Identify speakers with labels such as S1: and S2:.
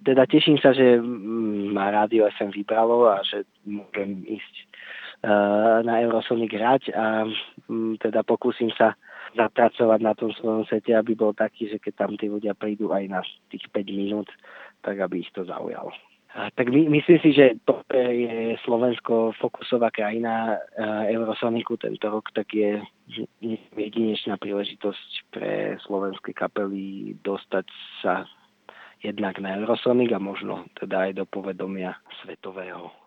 S1: teda teším sa, že ma Rádio FM vybralo a že môžem ísť na Eurosonic hrať a teda pokúsim sa zapracovať na tom svojom sete, aby bol taký, že keď tam tí ľudia prídu aj na tých 5 minút, tak aby ich to zaujalo. Tak myslím si, že to je Slovensko fokusová krajina Eurosoniku tento rok, tak je jedinečná príležitosť pre slovenské kapely dostať sa jednak na Eurosonik a možno teda aj do povedomia svetového.